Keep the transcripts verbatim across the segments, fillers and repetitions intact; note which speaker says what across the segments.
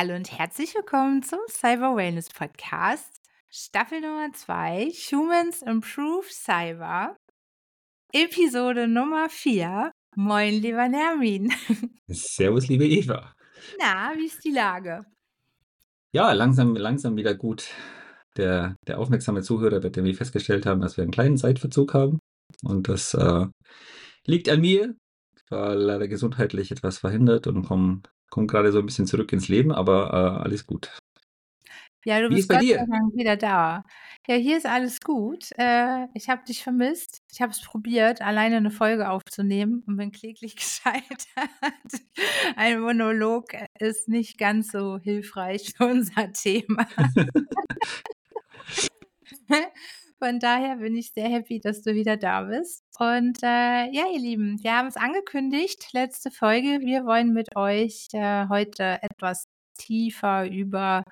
Speaker 1: Hallo und herzlich willkommen zum Cyber Wellness Podcast, Staffel Nummer zwei, Humans Improve Cyber, Episode Nummer vier. Moin, lieber Nermin.
Speaker 2: Servus, liebe Eva.
Speaker 1: Na, wie ist die Lage?
Speaker 2: Ja, langsam, langsam wieder gut. Der, der aufmerksame Zuhörer wird irgendwie festgestellt haben, dass wir einen kleinen Zeitverzug haben. Und das äh, liegt an mir. Ich war leider gesundheitlich etwas verhindert und komme komm gerade so ein bisschen zurück ins Leben, aber äh, alles gut.
Speaker 1: Ja, du
Speaker 2: Wie ist
Speaker 1: bist
Speaker 2: bei
Speaker 1: Gott sei
Speaker 2: dir?
Speaker 1: Dank wieder da. Ja, hier ist alles gut. Äh, ich habe dich vermisst. Ich habe es probiert, alleine eine Folge aufzunehmen und bin kläglich gescheitert. Ein Monolog ist nicht ganz so hilfreich für unser Thema. Von daher bin ich sehr happy, dass du wieder da bist. Und äh, ja, ihr Lieben, wir haben es angekündigt, letzte Folge. Wir wollen mit euch äh, heute etwas tiefer über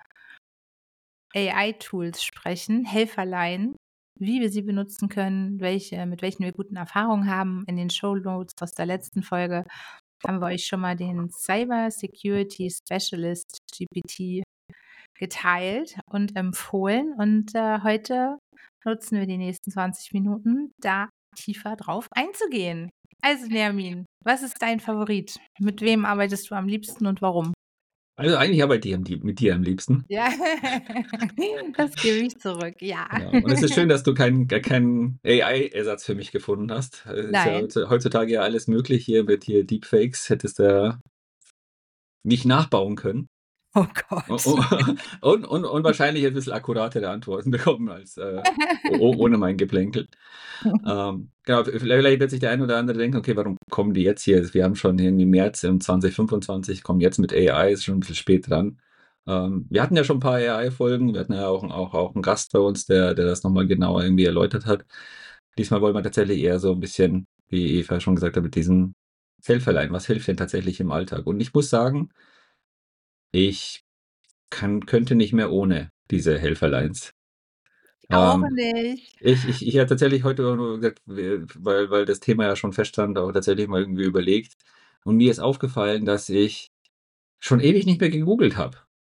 Speaker 1: A I-Tools sprechen, Helferlein, wie wir sie benutzen können, welche, mit welchen wir guten Erfahrungen haben. In den Show Notes aus der letzten Folge haben wir euch schon mal den Cyber Security Specialist G P T geteilt und empfohlen. Und äh, heute nutzen wir die nächsten zwanzig Minuten, da tiefer drauf einzugehen. Also, Nermin, was ist dein Favorit? Mit wem arbeitest du am liebsten und warum?
Speaker 2: Also eigentlich arbeite ich am lieb- mit dir am liebsten.
Speaker 1: Ja, das gebe ich zurück, ja.
Speaker 2: Genau. Und es ist schön, dass du keinen gar keinen A I-Ersatz für mich gefunden hast. Es ist ja
Speaker 1: Nein.
Speaker 2: heutzu- heutzutage ja alles möglich hier mit hier Deepfakes. Hättest du ja mich nachbauen können.
Speaker 1: Oh
Speaker 2: O
Speaker 1: Gott.
Speaker 2: o und und und wahrscheinlich ein bisschen akkuratere Antworten bekommen als, äh, o ohne mein Geplänkel. Ähm, genau, v vielleicht wird sich der eine oder andere denken: „Okay, warum kommen die jetzt hier? Wir haben schon irgendwie März im zwanzig fünfundzwanzig, kommen jetzt mit A I, ist schon ein bisschen spät dran.“ Ähm, wir hatten ja schon ein paar A I-Folgen. Wir hatten ja auch 'n auch auch 'n Gast bei uns, der der das noch mal genauer irgendwie erläutert hat. Diesmal wollen wir tatsächlich eher so ein bisschen, wie Eva schon gesagt hat, mit diesen Helferlein. Was hilft denn tatsächlich im Alltag? Und ich muss sagen, ich kann könnte nicht mehr ohne diese Helferleins.
Speaker 1: Auch
Speaker 2: Ähm,
Speaker 1: nicht.
Speaker 2: ich ich ich hatte tatsächlich heute nur gesagt, w weil weil das Thema ja schon feststand, auch tatsächlich mal irgendwie überlegt. Und mir ist aufgefallen, dass ich schon ewig nicht mehr gegoogelt habe.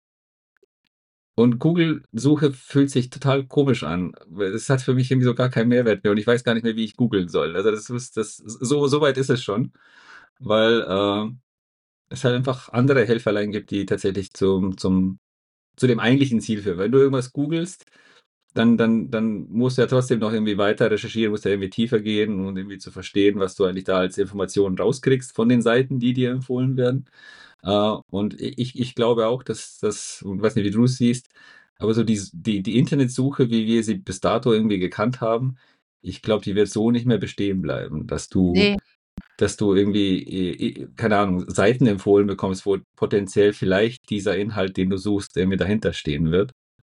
Speaker 2: Und Google-Suche fühlt sich total komisch an, weil es hat für mich irgendwie so gar keinen Mehrwert mehr und ich weiß gar nicht mehr, wie ich googeln soll. Also, das ist das so so weit ist es schon, weil, ähm, es halt einfach andere Helferlein gibt, die tatsächlich zum zum zu dem eigentlichen Ziel führen. Wenn du irgendwas googelst, dann dann dann musst du ja trotzdem noch irgendwie weiter recherchieren, musst ja irgendwie tiefer gehen und irgendwie zu verstehen, was du eigentlich da als Informationen rauskriegst von den Seiten, die dir empfohlen werden. Äh, und ich ich glaube auch, dass das und weiß nicht, wie du es siehst, aber so die die die Internetsuche, wie wir sie bis dato irgendwie gekannt haben, ich glaube, die wird so nicht mehr bestehen bleiben, dass du
Speaker 1: Ne.
Speaker 2: dass du irgendwie, äh, äh, keine Ahnung, Seiten empfohlen bekommst, wo potenziell vielleicht dieser Inhalt, den du suchst, irgendwie dahinter stehen wird.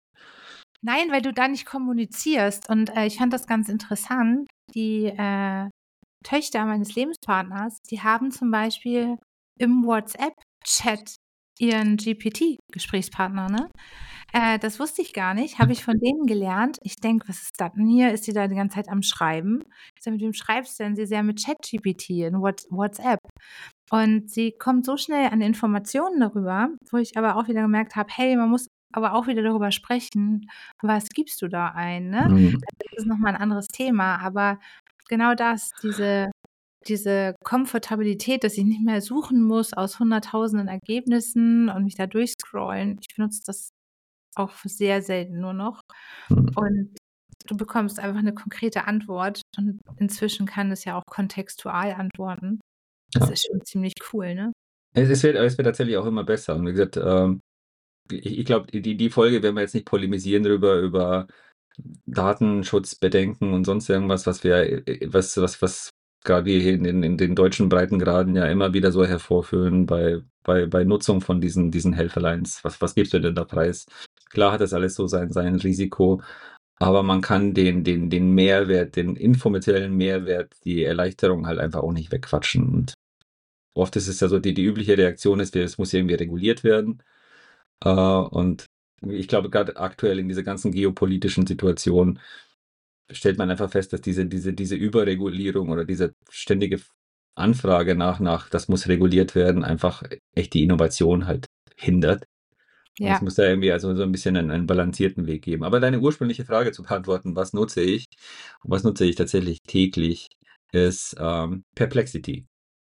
Speaker 1: Nein, weil du da nicht kommunizierst und, äh, ich fand das ganz interessant. Die, äh, Töchter meines Lebenspartners, die haben zum Beispiel im WhatsApp-Chat ihren G P T-Gesprächspartner, ne? Äh, das wusste ich gar nicht, habe ich von denen gelernt. Ich denke: „Was ist das denn hier?“ Ist sie da die ganze Zeit am Schreiben? Ich sage: „Mit wem schreibst du denn?“ Sie: „Ja, mit ChatGPT in What WhatsApp.“ Und sie kommt so schnell an Informationen darüber, wo ich aber auch wieder gemerkt habe: „Hey, man muss aber auch wieder darüber sprechen, was gibst du da ein“, ne?
Speaker 2: Mhm.
Speaker 1: Das ist noch mal 'n anderes Thema, aber genau das, diese diese Komfortabilität, dass ich nicht mehr suchen muss aus hunderttausenden Ergebnissen und mich da durchscrollen. Ich benutze das auch sehr selten nur noch
Speaker 2: Mhm.
Speaker 1: und du bekommst einfach 'ne konkrete Antwort und inzwischen kann es ja auch kontextual antworten. Das
Speaker 2: Ja.
Speaker 1: ist schon ziemlich cool, ne?
Speaker 2: Es es wird es wird tatsächlich auch immer besser. Und wie gesagt, ähm, ich ich glaube, die die Folge werden wir jetzt nicht polemisieren drüber über Datenschutzbedenken und sonst irgendwas, was wir, äh, was was was grad wir hier in den in den deutschen Breitengraden ja immer wieder so hervorführen bei bei bei Nutzung von diesen diesen Helferleins. Was was gibst du denn da preis? Klar hat das alles so sein sein Risiko, aber man kann den den den Mehrwert, den informationellen Mehrwert, die Erleichterung halt einfach auch nicht wegquatschen. Und oft ist es ja so, die die übliche Reaktion ist, es muss irgendwie reguliert werden. Äh, und ich glaube, gerade aktuell in dieser ganzen geopolitischen Situation stellt man einfach fest, dass diese diese diese Überregulierung oder diese ständige Anfrage nach nach das muss reguliert werden, einfach echt die Innovation halt hindert. Und es
Speaker 1: Ja.
Speaker 2: muss da irgendwie also so ein bisschen einen, einen balancierten Weg geben. Aber deine ursprüngliche Frage zu beantworten, was nutze ich und was nutze ich tatsächlich täglich, ist ähm, Perplexity.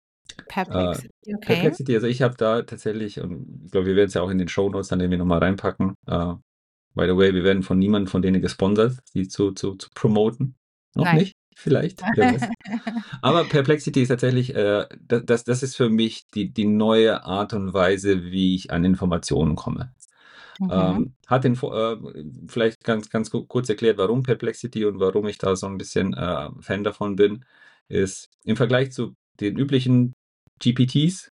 Speaker 2: Äh,
Speaker 1: Perplexity, okay.
Speaker 2: Perplexity, also ich habe da tatsächlich, und ich glaube, wir werden es ja auch in den Shownotes dann irgendwie nochmal reinpacken. Äh, by the way, wir werden von niemandem von denen gesponsert, die zu, zu, zu promoten. Noch
Speaker 1: Nein.
Speaker 2: nicht, vielleicht, wer weiß. Aber Perplexity ist tatsächlich, äh, das, das, das ist für mich die, die neue Art und Weise, wie ich an Informationen komme.
Speaker 1: Mhm.
Speaker 2: Ähm, hat den, Vor- äh, vielleicht ganz, ganz ku- kurz erklärt, warum Perplexity und warum ich da so ein bisschen äh, Fan davon bin, ist im Vergleich zu den üblichen G P Ts,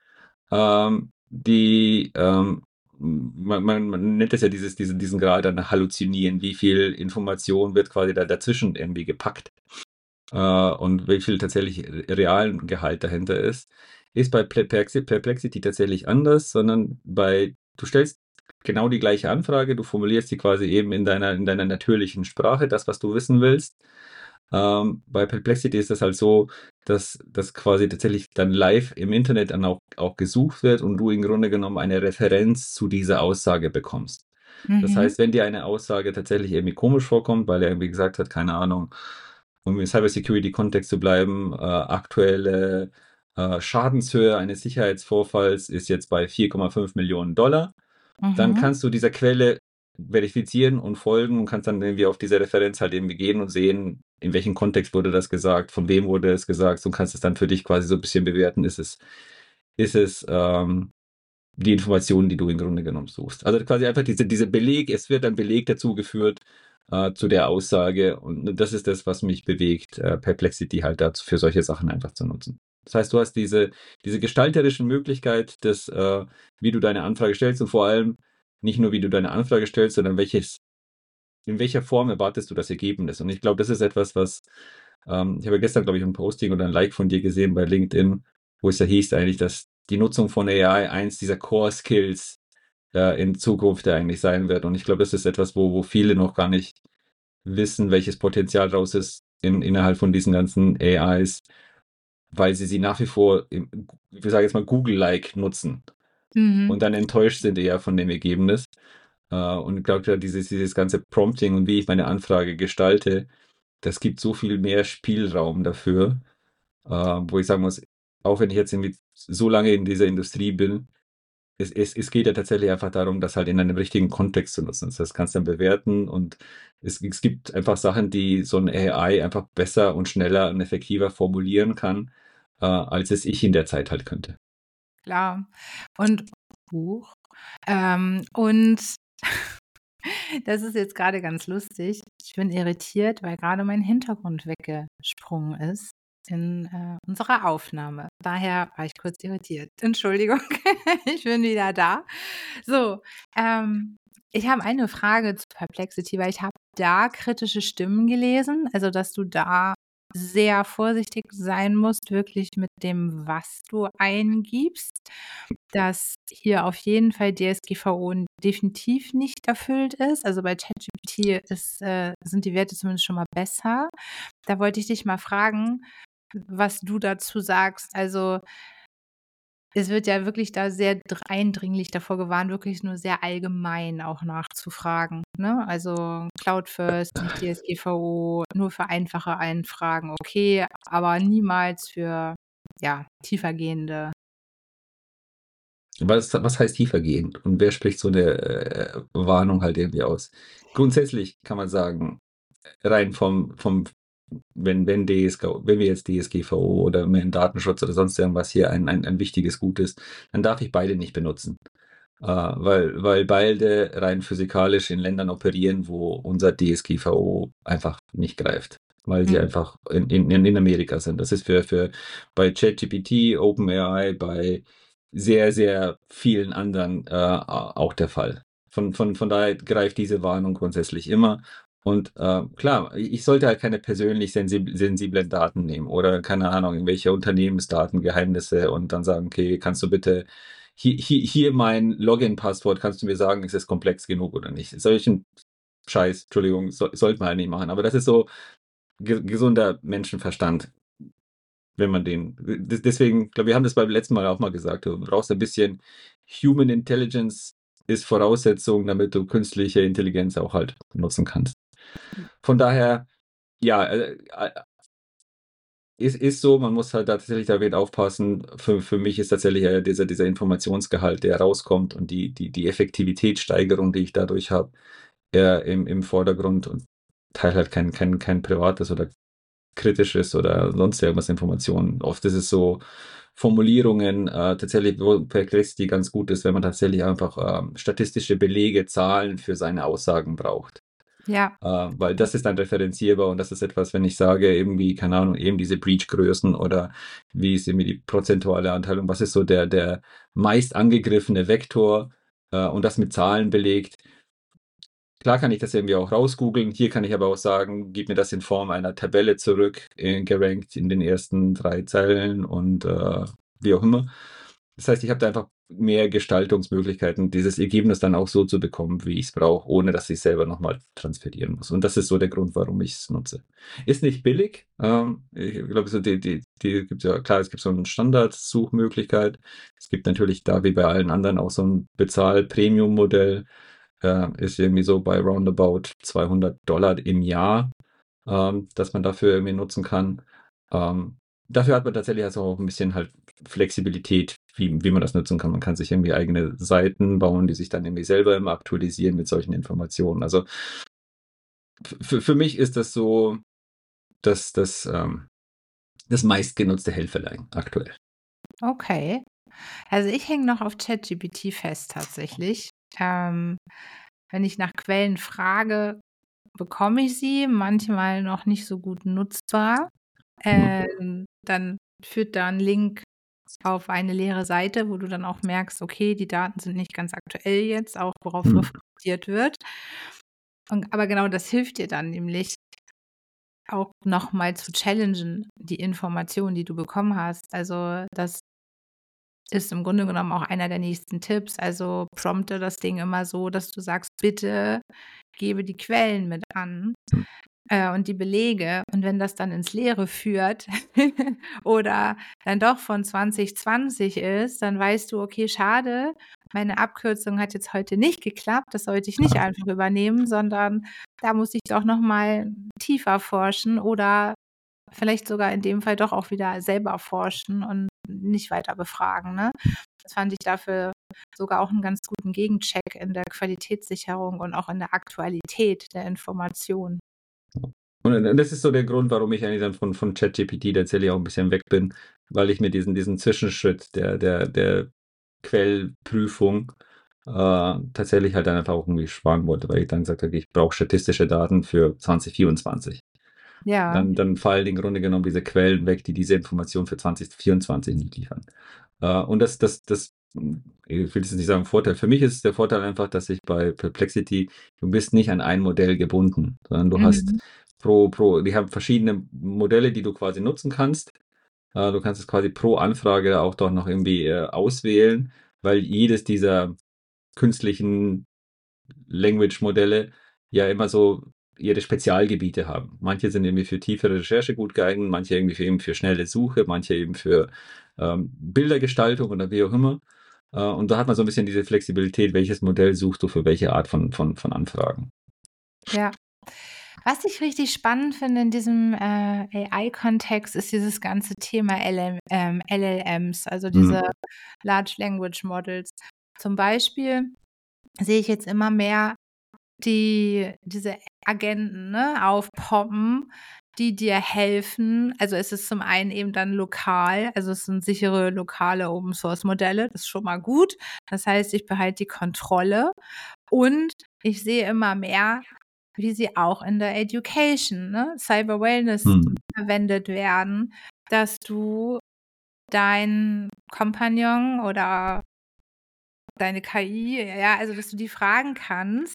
Speaker 2: ähm, die, ähm, man, man, man nennt es ja dieses, diesen, diesen Grad an Halluzinieren, wie viel Information wird quasi da dazwischen irgendwie gepackt äh, und wie viel tatsächlich realen Gehalt dahinter ist, ist bei Perplexi- Perplexity tatsächlich anders, sondern bei, du stellst genau die gleiche Anfrage, du formulierst sie quasi eben in deiner, in deiner natürlichen Sprache, das, was du wissen willst. Ähm, bei Perplexity ist das halt so, dass das quasi tatsächlich dann live im Internet dann auch, auch gesucht wird und du im Grunde genommen eine Referenz zu dieser Aussage bekommst. Das
Speaker 1: Mhm.
Speaker 2: heißt, wenn dir eine Aussage tatsächlich irgendwie komisch vorkommt, weil er irgendwie gesagt hat, keine Ahnung, um im Cybersecurity-Kontext zu bleiben, äh, aktuelle äh, Schadenshöhe eines Sicherheitsvorfalls ist jetzt bei vier Komma fünf Millionen Dollar, dann
Speaker 1: Mhm.
Speaker 2: kannst du dieser Quelle verifizieren und folgen und kannst dann irgendwie auf diese Referenz halt irgendwie gehen und sehen, in welchem Kontext wurde das gesagt, von wem wurde es gesagt und kannst es dann für dich quasi so ein bisschen bewerten, ist es, ist es ähm, die Informationen, die du im Grunde genommen suchst. Also quasi einfach diese, diese Beleg, es wird ein Beleg dazu geführt äh, zu der Aussage und das ist das, was mich bewegt, äh, Perplexity halt dazu für solche Sachen einfach zu nutzen. Das heißt, du hast diese, diese gestalterische Möglichkeit, des, äh, wie du deine Anfrage stellst und vor allem nicht nur, wie du deine Anfrage stellst, sondern welches, in welcher Form erwartest du das Ergebnis. Und ich glaube, das ist etwas, was, ähm, ich habe gestern, glaube ich, ein Posting oder ein Like von dir gesehen bei LinkedIn, wo es ja hieß eigentlich, dass die Nutzung von A I eins dieser Core-Skills äh, in Zukunft eigentlich sein wird. Und ich glaube, das ist etwas, wo, wo viele noch gar nicht wissen, welches Potenzial draus ist in, innerhalb von diesen ganzen A Is, weil sie sie nach wie vor, im, ich sage jetzt mal, Google-like nutzen
Speaker 1: Mhm.
Speaker 2: und dann enttäuscht sind eher von dem Ergebnis. Äh, und ich glaube, dieses, dieses ganze Prompting und wie ich meine Anfrage gestalte, das gibt so viel mehr Spielraum dafür, äh, wo ich sagen muss, auch wenn ich jetzt irgendwie so lange in dieser Industrie bin, es, es, es geht ja tatsächlich einfach darum, das halt in einem richtigen Kontext zu nutzen. Das heißt, kannst dann bewerten und es, es gibt einfach Sachen, die so ein A I einfach besser und schneller und effektiver formulieren kann, äh, als es ich in der Zeit halt könnte.
Speaker 1: Klar. Und Buch. Ähm, und das ist jetzt gerade ganz lustig. Ich bin irritiert, weil gerade mein Hintergrund weggesprungen ist in äh, unserer Aufnahme. Daher war ich kurz irritiert. Entschuldigung, ich bin wieder da. So, ähm, ich habe eine Frage zu Perplexity, weil ich habe da kritische Stimmen gelesen, also dass du da sehr vorsichtig sein musst, wirklich mit dem, was du eingibst, dass hier auf jeden Fall D S G V O definitiv nicht erfüllt ist. Also bei ChatGPT ist, äh, sind die Werte zumindest schon mal besser. Da wollte ich dich mal fragen, was du dazu sagst. Also es wird ja wirklich da sehr dr eindringlich davor gewarnt, wirklich nur sehr allgemein auch nachzufragen, ne? Also Cloud First, nicht D S G V O, nur für einfache Anfragen okay, aber niemals für, ja, tiefergehende.
Speaker 2: Was, was heißt tiefergehend? Und wer spricht so eine äh, Warnung halt irgendwie aus? Grundsätzlich kann man sagen, rein vom, vom wenn, wenn D S G, wenn wir jetzt D S G V O oder mehr Datenschutz oder sonst irgendwas hier ein, ein, ein wichtiges Gut ist, dann darf ich beide nicht benutzen. Äh, weil, weil beide rein physikalisch in Ländern operieren, wo unser D S G V O einfach nicht greift. Weil sie
Speaker 1: Mhm.
Speaker 2: einfach in, in, in Amerika sind. Das ist für, für bei ChatGPT, OpenAI, bei sehr, sehr vielen anderen äh, auch der Fall. Von, von, von daher greift diese Warnung grundsätzlich immer. Und äh, klar, ich sollte halt keine persönlich sensib sensiblen Daten nehmen oder keine Ahnung, irgendwelche Unternehmensdaten, Geheimnisse und dann sagen, okay, kannst du bitte hier, hier, hier mein Login-Passwort, kannst du mir sagen, ist es komplex genug oder nicht? Solchen Scheiß, Entschuldigung, so, sollte man halt nicht machen. Aber das ist so ge gesunder Menschenverstand, wenn man den. Deswegen, glaube wir haben das beim letzten Mal auch mal gesagt, du brauchst ein bisschen Human Intelligence ist Voraussetzung, damit du künstliche Intelligenz auch halt nutzen kannst. Von daher, ja, äh, äh, ist, ist so, man muss halt tatsächlich damit aufpassen. Für, für mich ist tatsächlich äh, dieser, dieser Informationsgehalt, der rauskommt und die, die, die Effektivitätssteigerung, die ich dadurch habe, eher im, im Vordergrund und teile halt kein, kein, kein privates oder kritisches oder sonst irgendwas Informationen. Oft ist es so Formulierungen, äh, tatsächlich, wo Perplexity ganz gut ist, wenn man tatsächlich einfach ähm, statistische Belege, Zahlen für seine Aussagen braucht.
Speaker 1: Ja.
Speaker 2: Äh, weil das ist dann referenzierbar und das ist etwas, wenn ich sage, irgendwie, keine Ahnung, eben diese Breach-Größen oder wie ist irgendwie die prozentuale Anteilung, was ist so der, der meist angegriffene Vektor äh, und das mit Zahlen belegt. Klar kann ich das irgendwie auch rausgoogeln. Hier kann ich aber auch sagen, gib mir das in Form einer Tabelle zurück, äh, gerankt in den ersten drei Zeilen und äh, wie auch immer. Das heißt, ich habe da einfach mehr Gestaltungsmöglichkeiten, dieses Ergebnis dann auch so zu bekommen, wie ich es brauche, ohne dass ich selber nochmal transferieren muss. Und das ist so der Grund, warum ich es nutze. Ist nicht billig. Ähm, ich glaube, so die, die, die gibt ja, klar, es gibt so eine Standardsuchmöglichkeit. Es gibt natürlich da wie bei allen anderen auch so ein Bezahl-Premium-Modell. Äh, ist irgendwie so bei roundabout zweihundert Dollar im Jahr, ähm, dass man dafür irgendwie nutzen kann. Ähm, dafür hat man tatsächlich also auch ein bisschen halt Flexibilität, wie, wie man das nutzen kann. Man kann sich irgendwie eigene Seiten bauen, die sich dann irgendwie selber immer aktualisieren mit solchen Informationen. Also für, für mich ist das so das, das, ähm, das meistgenutzte Helferlein aktuell.
Speaker 1: Okay. Also, ich hänge noch auf ChatGPT fest tatsächlich. Ähm, wenn ich nach Quellen frage, bekomme ich sie, manchmal noch nicht so gut nutzbar.
Speaker 2: Mhm.
Speaker 1: Ähm, dann führt da 'n Link auf eine leere Seite, wo du dann auch merkst, okay, die Daten sind nicht ganz aktuell jetzt, auch worauf
Speaker 2: Mhm.
Speaker 1: reflektiert wird. Und aber genau das hilft dir dann nämlich auch noch mal zu challengen, die Informationen, die du bekommen hast. Also, das ist im Grunde genommen auch einer der nächsten Tipps. Also, prompte das Ding immer so, dass du sagst: „Bitte gebe die Quellen mit an,
Speaker 2: Mhm.
Speaker 1: äh, und die Belege.“ Und wenn das dann ins Leere führt oder dann doch von zwanzig zwanzig ist, dann weißt du: „Okay, schade, meine Abkürzung hat jetzt heute nicht geklappt. Das sollte ich nicht
Speaker 2: Ah,
Speaker 1: einfach übernehmen, sondern da muss ich doch noch mal tiefer forschen oder vielleicht sogar in dem Fall doch auch wieder selber forschen und nicht weiter befragen“, ne? Das fand ich dafür sogar auch 'n ganz guten Gegencheck in der Qualitätssicherung und auch in der Aktualität der Informationen.
Speaker 2: Und das ist so der Grund, warum ich eigentlich dann von, von ChatGPT tatsächlich auch ein bisschen weg bin, weil ich mir diesen, diesen Zwischenschritt der, der, der Quellprüfung äh, tatsächlich halt dann einfach auch irgendwie sparen wollte, weil ich dann gesagt habe, ich brauche statistische Daten für zwanzig vierundzwanzig.
Speaker 1: Ja.
Speaker 2: Dann, dann fallen im Grunde genommen diese Quellen weg, die diese Informationen für zwanzig vierundzwanzig nicht liefern. Äh, und das, das, das, ich will jetzt nicht sagen Vorteil. Für mich ist der Vorteil einfach, dass ich bei Perplexity, du bist nicht an ein Modell gebunden, sondern du hast
Speaker 1: Mhm.
Speaker 2: pro, pro, die haben verschiedene Modelle, die du quasi nutzen kannst. Äh, du kannst es quasi pro Anfrage auch doch noch irgendwie äh, auswählen, weil jedes dieser künstlichen Language-Modelle ja immer so ihre Spezialgebiete haben. Manche sind irgendwie für tiefere Recherche gut geeignet, manche irgendwie für, eben für schnelle Suche, manche eben für ähm, Bildergestaltung oder wie auch immer. Äh, und da hat man so ein bisschen diese Flexibilität, welches Modell suchst du für welche Art von, von, von Anfragen.
Speaker 1: Ja. Was ich richtig spannend finde in diesem, äh, A I-Kontext, ist dieses ganze Thema L M ähm, L L Ms, also
Speaker 2: Mhm.
Speaker 1: diese Large Language Models. Zum Beispiel sehe ich jetzt immer mehr die diese Agenten, ne, aufpoppen, die dir helfen. Also, es ist zum einen eben dann lokal, also, es sind sichere lokale Open Source Modelle, das ist schon mal gut. Das heißt, ich behalte die Kontrolle und ich sehe immer mehr, wie sie auch in der Education, ne, Cyber Wellness
Speaker 2: Mhm.
Speaker 1: verwendet werden, dass du deinen Kompagnon oder deine K I, ja, also, dass du die fragen kannst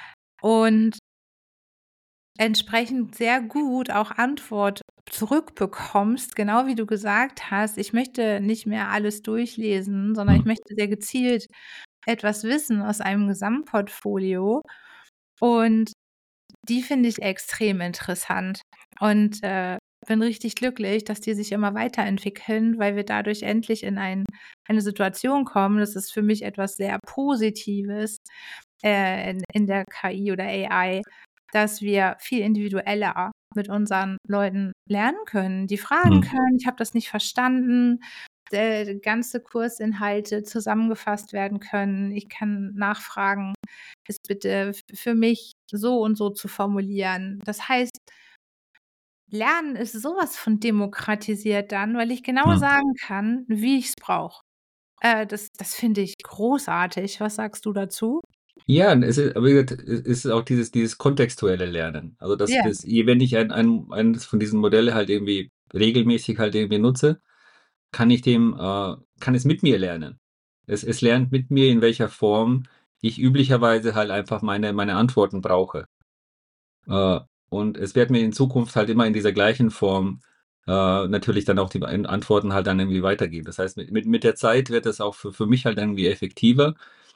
Speaker 1: und entsprechend sehr gut auch Antwort zurückbekommst, genau wie du gesagt hast: „Ich möchte nicht mehr alles durchlesen, sondern ich
Speaker 2: Mhm.
Speaker 1: möchte sehr gezielt etwas wissen aus einem Gesamtportfolio.“ Und die finde ich extrem interessant. Und, äh, bin richtig glücklich, dass die sich immer weiterentwickeln, weil wir dadurch endlich in ein eine Situation kommen, das ist für mich etwas sehr Positives, äh, in in der K I oder A I, dass wir viel individueller mit unseren Leuten lernen können, die fragen
Speaker 2: Mhm.
Speaker 1: können: „Ich habe das nicht verstanden“, äh, ganze Kursinhalte zusammengefasst werden können. Ich kann nachfragen, es bitte f für mich so und so zu formulieren. Das heißt Lernen ist so was von demokratisiert dann, weil ich genau
Speaker 2: Ja.
Speaker 1: sagen kann, wie ich's brauche. Äh, das das finde ich großartig. Was sagst du dazu?
Speaker 2: Ja, und es ist aber wie gesagt, es ist auch dieses dieses kontextuelle Lernen. Also, das
Speaker 1: Ja.
Speaker 2: das je wenn ich ein ein eines von diesen Modelle halt irgendwie regelmäßig halt irgendwie nutze, kann ich dem äh, kann es mit mir lernen. Es es lernt mit mir, in welcher Form ich üblicherweise halt einfach meine meine Antworten brauche. Äh, und es wird mir in Zukunft halt immer in dieser gleichen Form, äh, natürlich dann auch die An Antworten halt dann irgendwie weitergeben. Das heißt, mit mit mit der Zeit wird das auch für für mich halt irgendwie effektiver.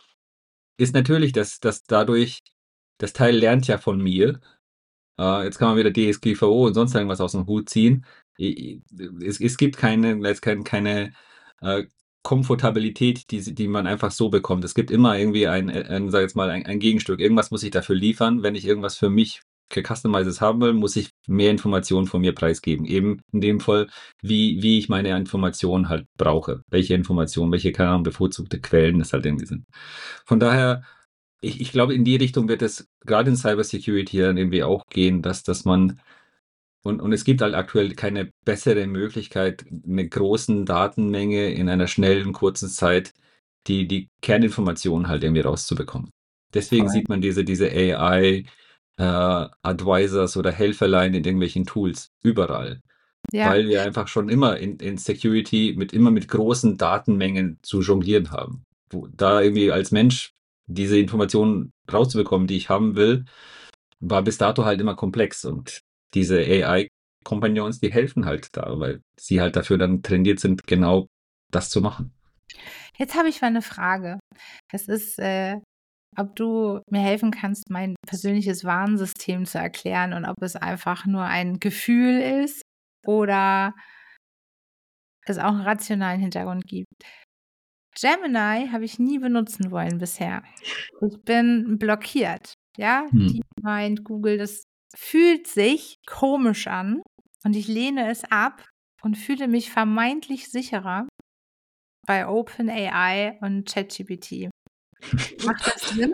Speaker 2: Ist natürlich, dass dass dadurch das Teil lernt ja von mir. Äh, jetzt kann man wieder D S G V O und sonst irgendwas aus dem Hut ziehen. I i es es gibt keine jetzt kein keine, äh, Komfortabilität, die sie die man einfach so bekommt. Es gibt immer irgendwie ein äh, ein, sage jetzt mal, ein ein Gegenstück. Irgendwas muss ich dafür liefern. Wenn ich irgendwas für mich gecustomized haben will, muss ich mehr Informationen von mir preisgeben. Eben in dem Fall, wie wie ich meine Informationen halt brauche. Welche Informationen, welche, keine Ahnung, bevorzugte Quellen das halt irgendwie sind. Von daher, ich ich glaube, in die Richtung wird es grade in Cybersecurity dann irgendwie auch gehen, dass dass man und und es gibt halt aktuell keine bessere Möglichkeit, 'ne großen Datenmenge in einer schnellen, kurzen Zeit die die Kerninformationen halt irgendwie rauszubekommen. Deswegen
Speaker 1: Voll.
Speaker 2: sieht man diese diese AI, äh, Advisors oder Helferlein in irgendwelchen Tools überall,
Speaker 1: Ja.
Speaker 2: weil wir einfach schon immer in in Security mit immer mit großen Datenmengen zu jonglieren haben. Wo da irgendwie als Mensch diese Informationen rauszubekommen, die ich haben will, war bis dato halt immer komplex. Und diese AI-Kompagnons, die helfen halt da, weil sie halt dafür dann trainiert sind, genau das zu machen.
Speaker 1: Jetzt habe ich mal 'ne Frage. Das ist, äh, ob du mir helfen kannst, mein persönliches Warnsystem zu erklären und ob es einfach nur ein Gefühl ist oder es auch 'n rationalen Hintergrund gibt. Gemini habe ich nie benutzen wollen bisher. Ich bin blockiert, ja?
Speaker 2: Mhm.
Speaker 1: DeepMind, Google, das fühlt sich komisch an und ich lehne es ab und fühle mich vermeintlich sicherer bei OpenAI und ChatGPT. Macht das Sinn?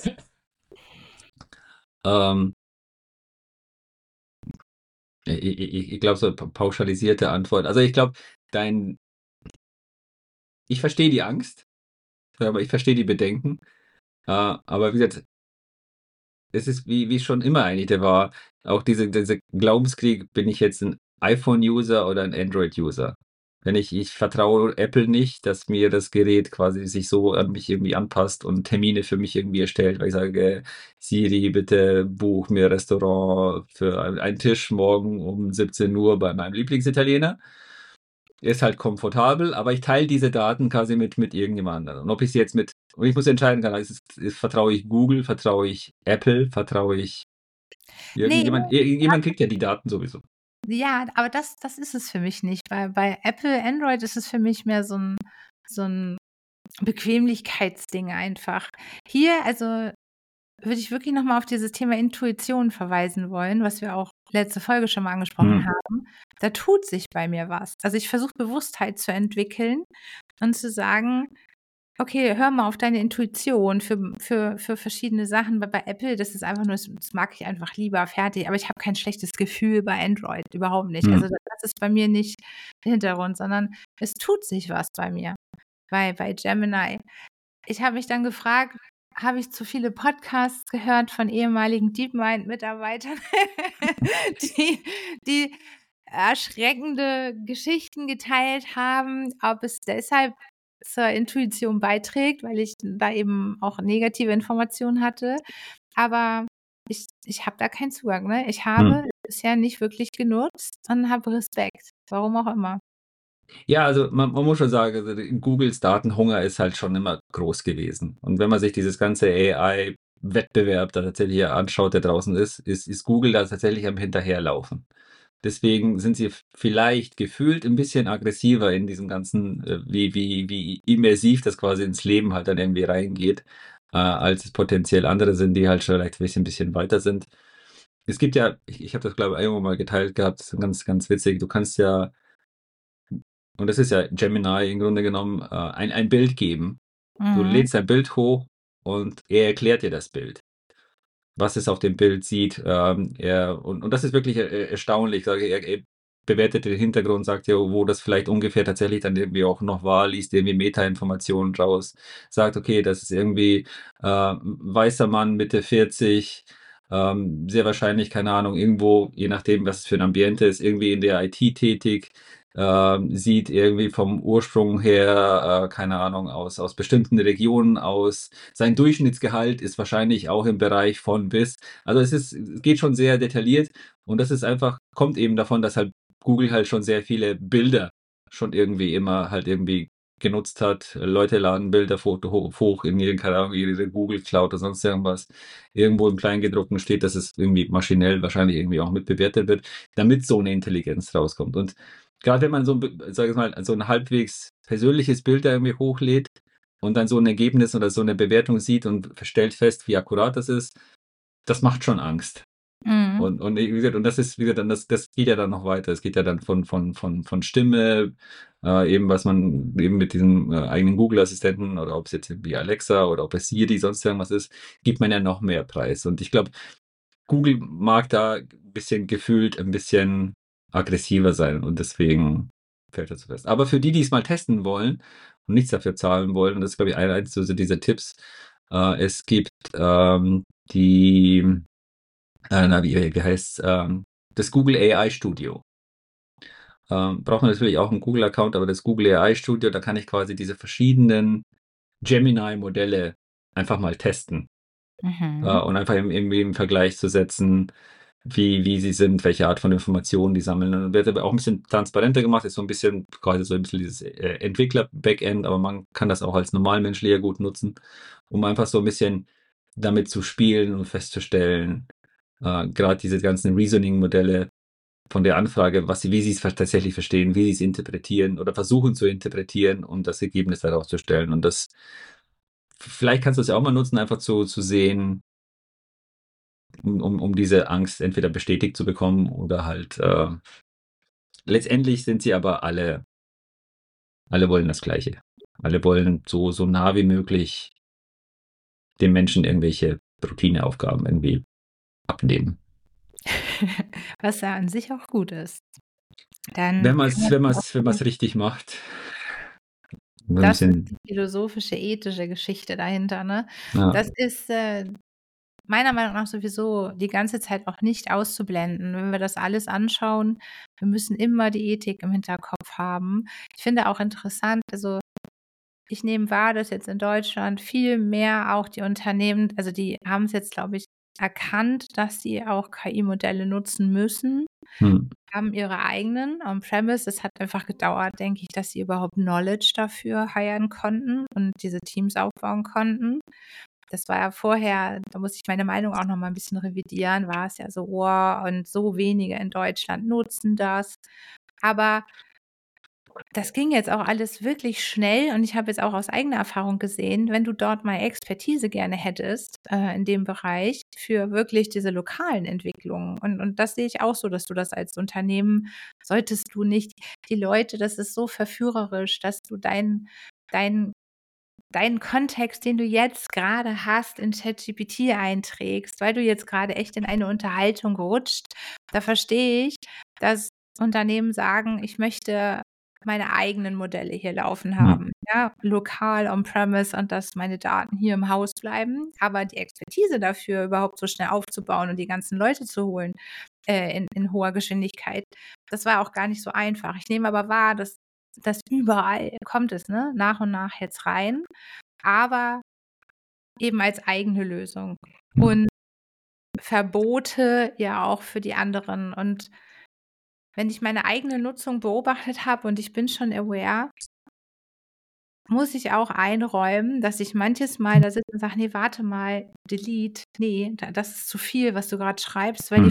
Speaker 2: Ähm I i i ich glaube, so pa pauschalisierte Antwort. Also, ich glaube, dein ich verstehe die Angst, aber ich verstehe die Bedenken. Äh, aber wie gesagt es ist wie wie schon immer eigentlich der war, auch diese diese Glaubenskrieg, bin ich jetzt 'n iPhone-User oder 'n Android-User? Wenn ich ich vertraue Apple nicht, dass mir das Gerät quasi sich so an mich irgendwie anpasst und Termine für mich irgendwie erstellt, weil ich sage: „Siri, bitte buch mir Restaurant für ein einen Tisch morgen um siebzehn Uhr bei meinem Lieblingsitaliener.“ Ist halt komfortabel, aber ich teile diese Daten quasi mit mit irgendjemand anderen. Und ob ich sie jetzt mit und ich muss entscheiden kann, ist es vertraue ich Google, vertraue ich Apple, vertraue ich
Speaker 1: Ne,
Speaker 2: irgendjemand irgendjemand kriegt ja die Daten sowieso.
Speaker 1: Ja, aber das das ist es für mich nicht, weil bei Apple, Android ist es für mich mehr so 'n so 'n Bequemlichkeitsding einfach. Hier also, würde ich wirklich noch mal auf dieses Thema Intuition verweisen wollen, was wir auch letzte Folge schon mal angesprochen
Speaker 2: Mhm.
Speaker 1: haben. Da tut sich bei mir was. Also, ich versuche Bewusstheit zu entwickeln und zu sagen: „Okay, hör mal auf deine Intuition für für für verschiedene Sachen.“ Weil bei Apple, das ist einfach nur das das mag ich einfach lieber, fertig. Aber ich habe kein schlechtes Gefühl bei Android, überhaupt nicht. Also,
Speaker 2: Mhm.
Speaker 1: das ist bei mir nicht der Hintergrund, sondern es tut sich was bei mir bei bei Gemini. Ich habe mich dann gefragt: „Habe ich zu viele Podcasts gehört von ehemaligen DeepMind-Mitarbeitern, die die erschreckende Geschichten geteilt haben, ob es deshalb zur Intuition beiträgt, weil ich da eben auch negative Informationen hatte?“ Aber ich ich habe da keinen Zugang, ne? Ich habe
Speaker 2: Mhm.
Speaker 1: bisher nicht wirklich genutzt und habe Respekt, warum auch immer.
Speaker 2: Ja, also, man man muss schon sagen, also, d Googles Datenhunger ist halt schon immer groß gewesen. Und wenn man sich dieses ganze AI-Wettbewerb da tatsächlich anschaut, der draußen ist, ist ist Google da tatsächlich am Hinterherlaufen. Deswegen sind sie vielleicht gefühlt ein bisschen aggressiver in diesem ganzen, äh, wie, wie, wie immersiv das quasi ins Leben halt dann irgendwie reingeht, äh, als es potenziell andere sind, die halt schon vielleicht ein bisschen, ein bisschen weiter sind. Es gibt ja, ich, ich habe das glaube ich irgendwo mal geteilt gehabt, das ist ganz, ganz witzig, du kannst ja, und das ist ja Gemini im Grunde genommen, äh, ein, ein Bild geben. Du
Speaker 1: Mhm.
Speaker 2: lädst ein Bild hoch und er erklärt dir das Bild, was es auf dem Bild sieht. Ähm, er, und, und das ist wirklich äh, erstaunlich. Sage, er, er bewertet den Hintergrund, sagt ja, wo das vielleicht ungefähr tatsächlich dann irgendwie auch noch war, liest irgendwie Meta-Informationen raus, sagt, okay, das ist irgendwie äh, weißer Mann, Mitte vierzig, ähm, sehr wahrscheinlich, keine Ahnung, irgendwo, je nachdem, was es für ein Ambiente ist, irgendwie in der I T tätig, ähm, sieht irgendwie vom Ursprung her, äh, keine Ahnung, aus, aus bestimmten Regionen aus. Sein Durchschnittsgehalt ist wahrscheinlich auch im Bereich von bis. Also es ist, es geht schon sehr detailliert und das ist einfach, kommt eben davon, dass halt Google halt schon sehr viele Bilder schon irgendwie immer halt irgendwie genutzt hat. Leute laden Bilder Foto hoch, hoch in ihren, keine Ahnung, ihre Google Cloud oder sonst irgendwas. Irgendwo im Kleingedruckten steht, dass es irgendwie maschinell wahrscheinlich irgendwie auch mitbewertet wird, damit so eine Intelligenz rauskommt. Und gerade wenn man so, sag ich mal, so ein halbwegs persönliches Bild da irgendwie hochlädt und dann so ein Ergebnis oder so eine Bewertung sieht und stellt fest, wie akkurat das ist, das macht schon Angst.
Speaker 1: Mhm.
Speaker 2: Und, und wie gesagt, und das ist, wie gesagt, dann, das, das geht ja dann noch weiter. Es geht ja dann von, von, von, von Stimme, äh, eben was man eben mit diesem äh, eigenen Google-Assistenten oder ob es jetzt wie Alexa oder ob es Siri sonst irgendwas ist, gibt man ja noch mehr Preis. Und ich glaube, Google mag da ein bisschen gefühlt ein bisschen aggressiver sein und deswegen fällt das so fest. Aber für die, die es mal testen wollen und nichts dafür zahlen wollen, und das ist, glaube ich, einer so dieser Tipps, äh, es gibt ähm, die, äh, na, wie, wie heißt ähm, das Google A I Studio. Ähm, braucht man natürlich auch einen Google-Account, aber das Google A I Studio, da kann ich quasi diese verschiedenen Gemini-Modelle einfach mal testen äh,
Speaker 1: Mhm.
Speaker 2: und einfach im, irgendwie im Vergleich zu setzen, wie, wie sie sind, welche Art von Informationen die sammeln. Und wird aber auch ein bisschen transparenter gemacht, ist so ein bisschen quasi so ein bisschen dieses äh, Entwickler-Backend, aber man kann das auch als Normalmenschlicher gut nutzen, um einfach so ein bisschen damit zu spielen und festzustellen, äh, gerade diese ganzen Reasoning-Modelle von der Anfrage, was sie, wie sie es tatsächlich verstehen, wie sie es interpretieren oder versuchen zu interpretieren, um das Ergebnis daraus zu stellen. Und das, vielleicht kannst du es ja auch mal nutzen, einfach zu, zu sehen, um, um, um diese Angst entweder bestätigt zu bekommen oder halt äh, letztendlich sind sie aber alle, alle wollen das Gleiche. Alle wollen so, so nah wie möglich den Menschen irgendwelche Routineaufgaben irgendwie abnehmen.
Speaker 1: Was ja an sich auch gut ist. Dann
Speaker 2: Wenn man
Speaker 1: kann
Speaker 2: es,
Speaker 1: man
Speaker 2: wenn man
Speaker 1: auch
Speaker 2: es, wenn man es richtig macht, so ein
Speaker 1: das ist die
Speaker 2: bisschen,
Speaker 1: philosophische, ethische Geschichte dahinter, ne?
Speaker 2: ja,
Speaker 1: Das ist, äh, meiner Meinung nach sowieso die ganze Zeit auch nicht auszublenden. Wenn wir das alles anschauen, wir müssen immer die Ethik im Hinterkopf haben. Ich finde auch interessant, also ich nehme wahr, dass jetzt in Deutschland viel mehr auch die Unternehmen, also die haben es jetzt, glaube ich, erkannt, dass sie auch K I-Modelle nutzen müssen,
Speaker 2: hm,
Speaker 1: haben ihre eigenen on-premise. Es hat einfach gedauert, denke ich, dass sie überhaupt Knowledge dafür hiren konnten und diese Teams aufbauen konnten. Das war ja vorher, da muss ich meine Meinung auch noch mal ein bisschen revidieren, war es ja so: „Oh, und so wenige in Deutschland nutzen das.“ Aber das ging jetzt auch alles wirklich schnell und ich habe jetzt auch aus eigener Erfahrung gesehen, wenn du dort mal Expertise gerne hättest, äh, in dem Bereich für wirklich diese lokalen Entwicklungen und und das sehe ich auch so, dass du das als Unternehmen solltest du nicht die Leute, das ist so verführerisch, dass du deinen deinen deinen Kontext, den du jetzt gerade hast, in ChatGPT einträgst, weil du jetzt gerade echt in eine Unterhaltung rutscht. Da verstehe ich, dass Unternehmen sagen: „Ich möchte meine eigenen Modelle hier laufen
Speaker 2: hm,
Speaker 1: haben, ja, lokal on-premise und dass meine Daten hier im Haus bleiben.“ Aber die Expertise dafür überhaupt so schnell aufzubauen und die ganzen Leute zu holen, äh, in in hoher Geschwindigkeit, das war auch gar nicht so einfach. Ich nehme aber wahr, dass das überall kommt es, ne, nach und nach jetzt rein, aber eben als eigene Lösung
Speaker 2: hm,
Speaker 1: und Verbote ja auch für die anderen. Und wenn ich meine eigene Nutzung beobachtet habe und ich bin schon aware, muss ich auch einräumen, dass ich manches Mal da sitze und sage: „Ne, warte mal, delete. Ne, da das ist zu viel, was du grad schreibst“, weil die
Speaker 2: hm,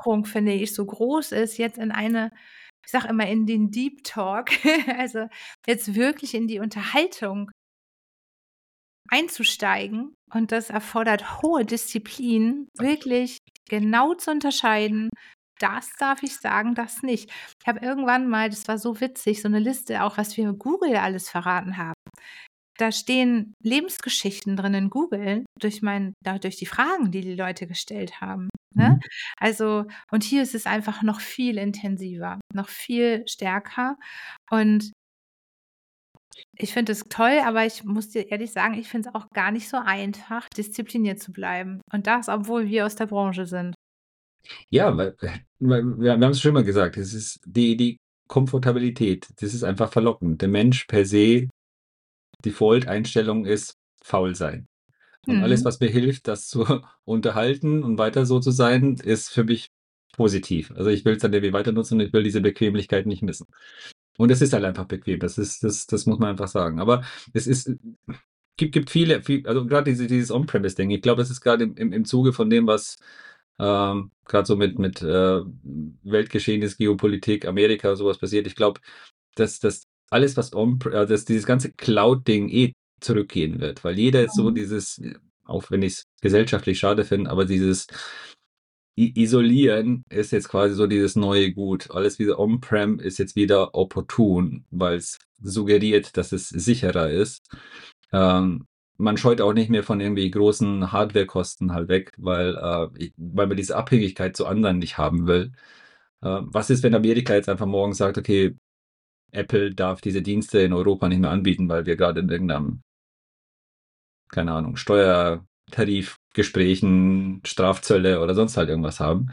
Speaker 1: Sprung, finde ich, so groß ist, jetzt in eine ich sage immer, in den Deep Talk, also jetzt wirklich in die Unterhaltung einzusteigen. Und das erfordert hohe Disziplin, wirklich genau zu unterscheiden, das darf ich sagen, das nicht. Ich habe irgendwann mal, das war so witzig, so 'ne Liste auch, was wir Google alles verraten haben. Da stehen Lebensgeschichten drin in Google durch mein da durch die Fragen, die die Leute gestellt haben, ne?
Speaker 2: Mhm.
Speaker 1: Also und hier ist es einfach noch viel intensiver, noch viel stärker und ich finde es toll, aber ich muss dir ehrlich sagen, ich finde es auch gar nicht so einfach, diszipliniert zu bleiben. Und das, obwohl wir aus der Branche sind.
Speaker 2: Ja, weil weil wir wir haben's schon mal gesagt, es ist die die Komfortabilität, das ist einfach verlockend. Der Mensch per se, Default-Einstellung ist faul sein. Und alles,
Speaker 1: Mhm.
Speaker 2: was mir hilft, das zu unterhalten und weiter so zu sein, ist für mich positiv. Also, ich will's dann irgendwie weiter nutzen und ich will diese Bequemlichkeit nicht missen. Und es ist halt einfach bequem. Das ist das das muss man einfach sagen. Aber es ist gibt gibt viele viel also, grad diese dieses On-Premise-Ding. Ich glaube, das ist grad im im im Zuge von dem, was, ähm, grad so mit mit, äh, Weltgeschehen ist, Geopolitik, Amerika, so was passiert. Ich glaube, dass dass alles, was on-pre äh, dass dieses ganze Cloud-Ding eh zurückgehen wird, weil jeder jetzt so
Speaker 1: Mhm.
Speaker 2: dieses auch wenn ich's gesellschaftlich schade finde, aber dieses I Isolieren ist jetzt quasi so dieses neue Gut. Alles wieder on-prem ist jetzt wieder opportun, weil's suggeriert, dass es sicherer ist. Ähm, man scheut auch nicht mehr von irgendwie großen Hardwarekosten halt weg, weil, äh, i weil man diese Abhängigkeit zu anderen nicht haben will. Äh, was ist, wenn Amerika jetzt einfach morgen sagt: „Okay, Apple darf diese Dienste in Europa nicht mehr anbieten, weil wir grad in irgend 'nem“ keine Ahnung, Steuertarifgesprächen, Strafzölle oder sonst halt irgendwas haben.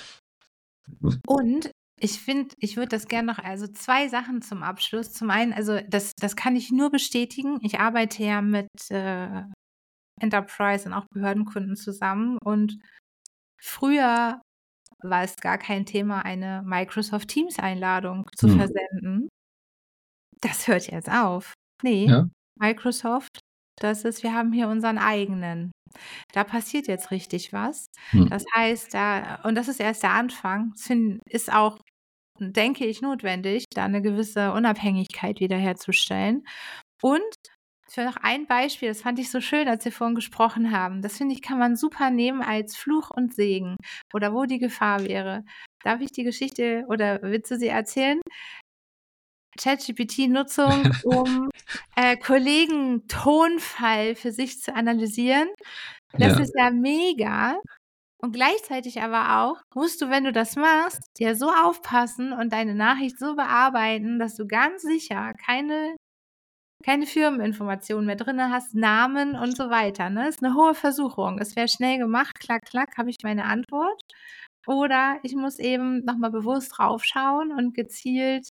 Speaker 1: Und ich finde, ich würde das gern noch also, zwei Sachen zum Abschluss. Zum einen, also, das das kann ich nur bestätigen. Ich arbeite ja mit, äh, Enterprise und auch Behördenkunden zusammen und früher war es gar kein Thema, eine Microsoft-Teams-Einladung zu
Speaker 2: Mhm.
Speaker 1: versenden. Das hört jetzt auf. Ne,
Speaker 2: Ja.
Speaker 1: Microsoft, das ist wir haben hier unseren eigenen. Da passiert jetzt richtig was.
Speaker 2: Mhm.
Speaker 1: Das heißt, da und das ist erst der Anfang. Das fin ist auch, denke ich, notwendig, da 'ne gewisse Unabhängigkeit wiederherzustellen. Und für noch ein Beispiel, das fand ich so schön, als wir vorhin gesprochen haben. Das finde ich, kann man super nehmen als Fluch und Segen oder wo die Gefahr wäre. Darf ich die Geschichte oder willst du sie erzählen? ChatGPT-Nutzung, um, äh, Kollegen-Tonfall für sich zu analysieren. Das
Speaker 2: Ja.
Speaker 1: ist ja mega und gleichzeitig aber auch musst du, wenn du das machst, ja so aufpassen und deine Nachricht so bearbeiten, dass du ganz sicher keine keine Firmeninformationen mehr drinne hast, Namen und so weiter, ne? Ist 'ne hohe Versuchung. Es wäre schnell gemacht, klack, klack, habe ich meine Antwort. Oder ich muss eben noch mal bewusst draufschauen und gezielt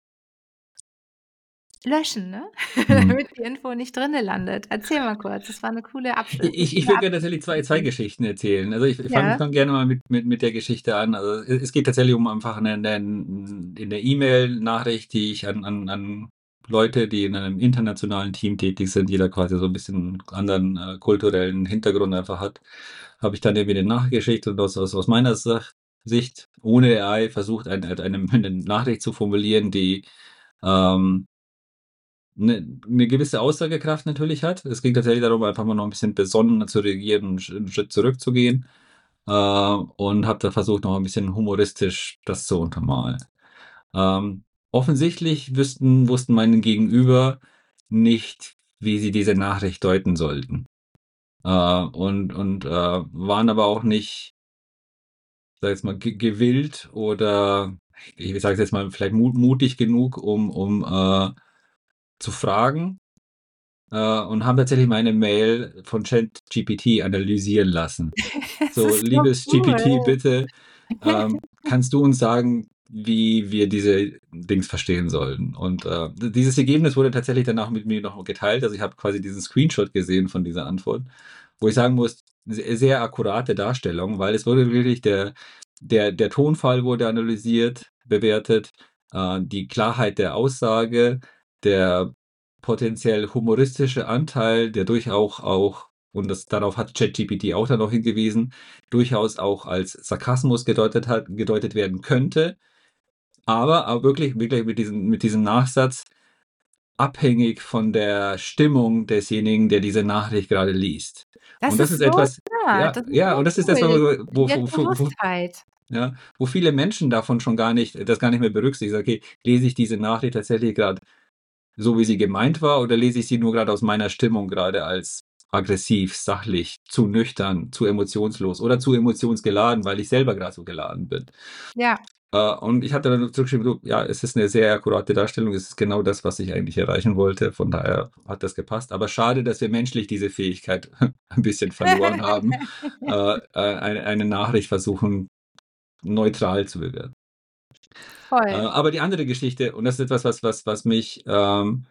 Speaker 1: löschen, ne,
Speaker 2: Mhm.
Speaker 1: damit die Info nicht drinnen landet. Erzähl mal kurz. Das war 'ne coole Abschlu
Speaker 2: I
Speaker 1: 'n
Speaker 2: ich ich
Speaker 1: cooler
Speaker 2: würde gerne tatsächlich zwei zwei
Speaker 1: Abschluss.
Speaker 2: Geschichten erzählen. Also, ich fange
Speaker 1: Ja.
Speaker 2: fange gerne mal mit mit mit der Geschichte an. Also, e es geht tatsächlich um einfach 'nen 'nen in der E-Mail-Nachricht, die ich an an an Leute, die in einem internationalen Team tätig sind, jeder quasi so 'n bisschen anderen, äh, kulturellen Hintergrund einfach hat, habe ich dann irgendwie 'ne Nachricht geschickt und aus aus aus meiner Sach Sicht ohne AI versucht, ein ein eine 'ne Nachricht zu formulieren, die, ähm 'ne 'ne gewisse Aussagekraft natürlich hat. Es ging tatsächlich darum, einfach mal noch 'n bisschen besonnener zu reagieren und 'n Sch 'n Schritt zurückzugehen, äh, und habe da versucht, noch ein bisschen humoristisch das zu untermalen. Ähm, offensichtlich wüssten wussten meine Gegenüber nicht, wie sie diese Nachricht deuten sollten. Äh, und und, äh, waren aber auch nicht sage jetzt mal, ge gewillt oder ich sage es jetzt mal, vielleicht mu mutig genug, um um, äh, zu fragen, äh, und haben tatsächlich meine Mail von ChatGPT analysieren lassen.
Speaker 1: Es
Speaker 2: So:
Speaker 1: ist so
Speaker 2: „Liebes
Speaker 1: cool.
Speaker 2: GPT, bitte, ähm, kannst du uns sagen, wie wir diese Dings verstehen sollen?“ Und, äh, d dieses Ergebnis wurde tatsächlich danach mit mir noch geteilt. Also, ich habe quasi diesen Screenshot gesehen von dieser Antwort, wo ich sagen muss, se sehr akkurate Darstellung, weil es wurde wirklich der der der Tonfall wurde analysiert, bewertet, äh, die Klarheit der Aussage, der potenziell humoristische Anteil, der durch auch auch und das, darauf hat ChatGPT auch dann noch hingewiesen, durchaus auch als Sarkasmus gedeutet hat, gedeutet werden könnte, aber auch wirklich, wirklich mit diesem, mit diesem Nachsatz, abhängig von der Stimmung desjenigen, der diese Nachricht gerade liest.
Speaker 1: Das
Speaker 2: Und das
Speaker 1: ist
Speaker 2: ist
Speaker 1: so
Speaker 2: etwas,
Speaker 1: smart,
Speaker 2: ja,
Speaker 1: das ist
Speaker 2: ja,
Speaker 1: so
Speaker 2: und das ist das,
Speaker 1: cool.
Speaker 2: wo, wo,
Speaker 1: Jetzt
Speaker 2: wo, wo,
Speaker 1: Bewusstheit.
Speaker 2: ja, wo viele Menschen davon schon gar nicht, das gar nicht mehr berücksichtigen. Okay, lese ich diese Nachricht tatsächlich gerade so, wie sie gemeint war, oder lese ich sie nur gerade aus meiner Stimmung gerade als aggressiv, sachlich, zu nüchtern, zu emotionslos oder zu emotionsgeladen, weil ich selber gerade so geladen bin.
Speaker 1: Ja.
Speaker 2: Äh, und ich hatte dann zurückgeschrieben, so, ja, es ist eine sehr akkurate Darstellung, es ist genau das, was ich eigentlich erreichen wollte, von daher hat das gepasst. Aber schade, dass wir menschlich diese Fähigkeit ein bisschen verloren haben, äh, äh, eine, eine Nachricht versuchen, neutral zu bewerten. Äh,
Speaker 1: Voll.
Speaker 2: aber die andere Geschichte, und das ist etwas, was, was, was mich, ähm,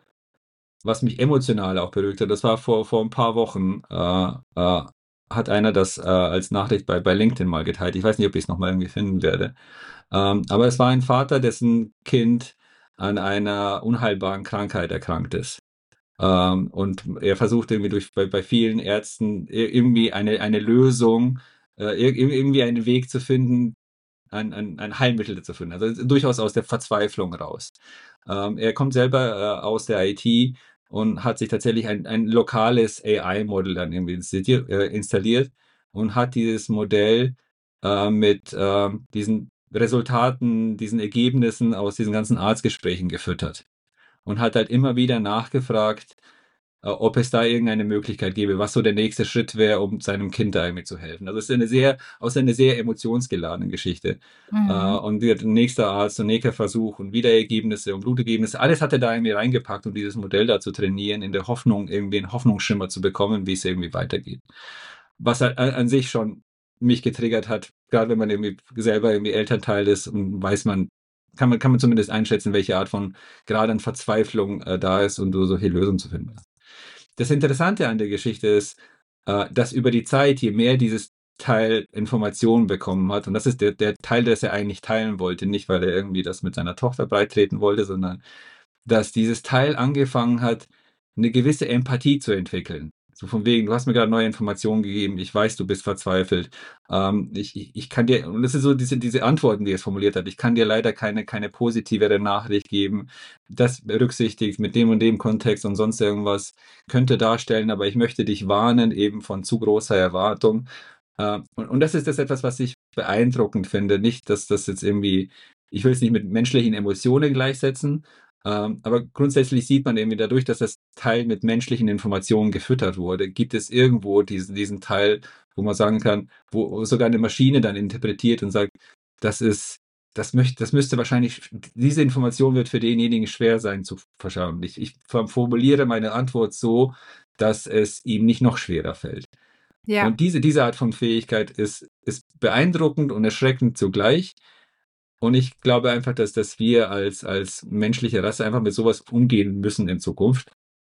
Speaker 2: was mich emotional auch berührt hat, das war vor, vor ein paar Wochen, äh, äh, hat einer das äh, als Nachricht bei, bei LinkedIn mal geteilt. Ich weiß nicht, ob ich es nochmal irgendwie finden werde. Ähm, aber es war ein Vater, dessen Kind an einer unheilbaren Krankheit erkrankt ist. Ähm, und er versucht irgendwie durch, bei, bei vielen Ärzten irgendwie eine, eine Lösung, äh, irgendwie einen Weg zu finden, ein, ein, ein Heilmittel zu finden. Also durchaus aus der Verzweiflung raus. Ähm, er kommt selber äh, aus der I T und hat sich tatsächlich ein, ein lokales A I-Modell dann irgendwie installiert, äh, installiert und hat dieses Modell äh, mit äh, diesen Resultaten, diesen Ergebnissen aus diesen ganzen Arztgesprächen gefüttert und hat halt immer wieder nachgefragt, äh, ob es da irgendeine Möglichkeit gäbe, was so der nächste Schritt wäre, um seinem Kind da irgendwie zu helfen. Also es ist eine sehr, aus einer sehr emotionsgeladene Geschichte. Äh,
Speaker 1: Mhm.
Speaker 2: und der nächste Arzt und nächster Versuch und wieder Ergebnisse und Blutergebnisse, alles hat er da irgendwie reingepackt, um dieses Modell da zu trainieren, in der Hoffnung, irgendwie einen Hoffnungsschimmer zu bekommen, wie es irgendwie weitergeht. Was an, an sich schon mich getriggert hat, gerade wenn man irgendwie selber irgendwie Elternteil ist und weiß man, kann man, kann man zumindest einschätzen, welche Art von gerade an Verzweiflung äh, da ist und du solche Lösungen zu finden. Das Interessante an der Geschichte ist, äh, dass über die Zeit, je mehr dieses Teil Informationen bekommen hat, und das ist der, der Teil, das er eigentlich teilen wollte, nicht weil er irgendwie das mit seiner Tochter breitreten wollte, sondern dass dieses Teil angefangen hat, eine gewisse Empathie zu entwickeln. So von wegen, du hast mir gerade neue Informationen gegeben, ich weiß, du bist verzweifelt. Ähm, ich, ich, ich kann dir, und das ist so diese, diese Antworten, die er formuliert hat, ich kann dir leider keine, keine positivere Nachricht geben. Das berücksichtigt mit dem und dem Kontext und sonst irgendwas könnte darstellen, aber ich möchte dich warnen eben von zu großer Erwartung. Äh, und, und das ist das etwas, was ich beeindruckend finde. Nicht, dass das jetzt irgendwie, ich will es nicht mit menschlichen Emotionen gleichsetzen, ähm, aber grundsätzlich sieht man irgendwie dadurch, dass das Teil mit menschlichen Informationen gefüttert wurde, gibt es irgendwo diesen, diesen Teil, wo man sagen kann, wo sogar eine Maschine dann interpretiert und sagt, das ist, das möchte, das müsste wahrscheinlich, diese Information wird für denjenigen schwer sein zu verschauen. Ich, ich formuliere meine Antwort so, dass es ihm nicht noch schwerer fällt.
Speaker 1: Ja.
Speaker 2: Und diese, diese Art von Fähigkeit ist, ist beeindruckend und erschreckend zugleich. Und ich glaube einfach, dass, dass wir als, als menschliche Rasse einfach mit sowas umgehen müssen in Zukunft.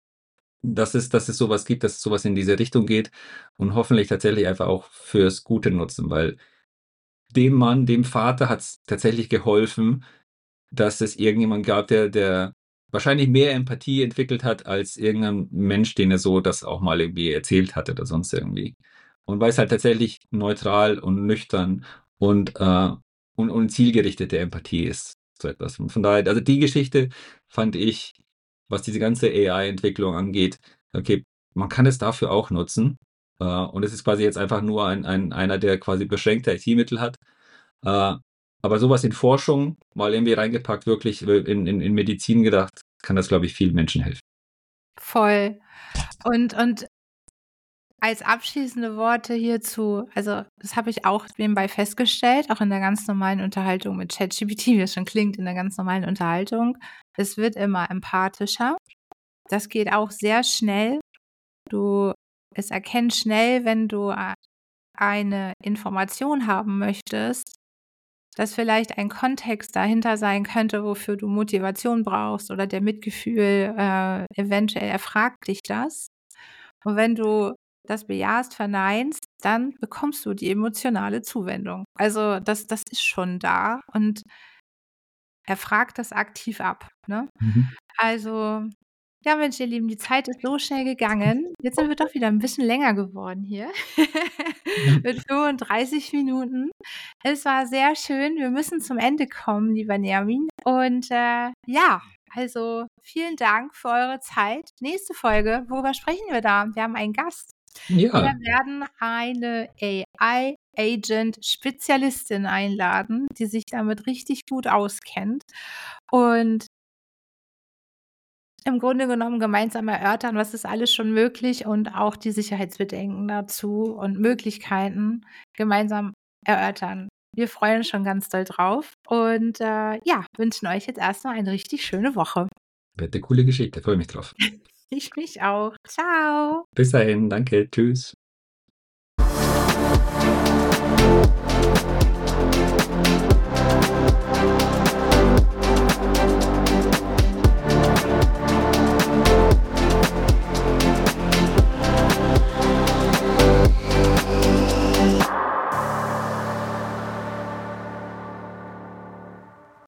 Speaker 2: Dass es, dass es sowas gibt, dass es sowas in diese Richtung geht und hoffentlich tatsächlich einfach auch fürs Gute nutzen, weil dem Mann, dem Vater hat es tatsächlich geholfen, dass es irgendjemand gab, der, der wahrscheinlich mehr Empathie entwickelt hat als irgendein Mensch, den er so das auch mal irgendwie erzählt hatte oder sonst irgendwie. Und weil es halt tatsächlich neutral und nüchtern und, äh, und, und zielgerichtete Empathie ist, so etwas. Und von daher, also die Geschichte fand ich, was diese ganze A I-Entwicklung angeht, okay, man kann es dafür auch nutzen. Äh, und es ist quasi jetzt einfach nur ein, ein, einer, der quasi beschränkte I T-Mittel hat. Äh, aber sowas in Forschung mal irgendwie reingepackt, wirklich in, in, in Medizin gedacht, kann das, glaube ich, vielen Menschen helfen.
Speaker 1: Voll. Und, und als abschließende Worte hierzu, also das habe ich auch nebenbei festgestellt, auch in der ganz normalen Unterhaltung mit ChatGPT, wie es schon klingt, in der ganz normalen Unterhaltung. Es wird immer empathischer. Das geht auch sehr schnell. Du, es erkennt schnell, wenn du eine Information haben möchtest, dass vielleicht ein Kontext dahinter sein könnte, wofür du Motivation brauchst oder der Mitgefühl, äh, eventuell erfragt dich das. Und wenn du das bejahst, verneinst, dann bekommst du die emotionale Zuwendung. Also das, das ist schon da und er fragt das aktiv ab. Ne?
Speaker 2: Mhm.
Speaker 1: Also Ja, Mensch, ihr Lieben, die Zeit ist so schnell gegangen. Jetzt sind wir doch wieder 'n bisschen länger geworden hier mit fünfunddreißig Minuten. Es war sehr schön. Wir müssen zum Ende kommen, lieber Nermin. Und, äh, ja, also, vielen Dank für eure Zeit. Nächste Folge, worüber sprechen wir da? Wir haben einen Gast. Wir
Speaker 2: Ja.
Speaker 1: werden eine AI-Agent-Spezialistin einladen, die sich damit richtig gut auskennt und im Grunde genommen gemeinsam erörtern, was ist alles schon möglich und auch die Sicherheitsbedenken dazu und Möglichkeiten gemeinsam erörtern. Wir freuen uns schon ganz doll drauf und, äh, ja, wünschen euch jetzt erst mal eine richtig schöne Woche.
Speaker 2: Wird 'ne coole Geschichte, freue mich drauf.
Speaker 1: Ich mich auch. Tschau.
Speaker 2: Bis dahin, danke. Tschüss.